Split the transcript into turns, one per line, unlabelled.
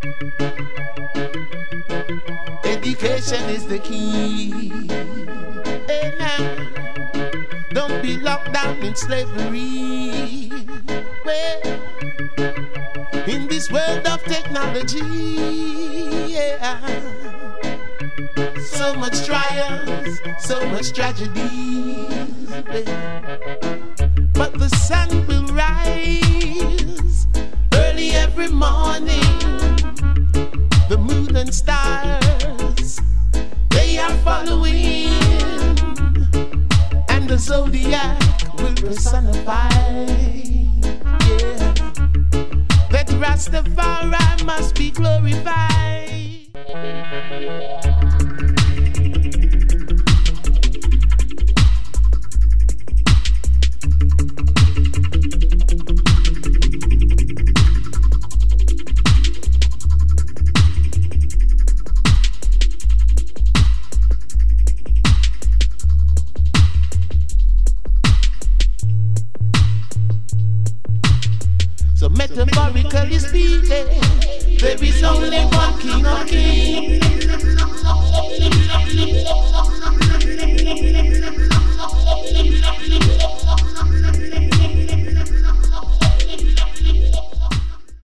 Education is the key. Hey, now, don't be locked down in slavery. Well, in this world of technology, yeah, so much trials, so much tragedy. But the sun will rise early every morning. The moon and stars, they are following, and the zodiac will personify, yeah, that Rastafari must be glorified. So metaphorically speaking, there is only one King of Kings.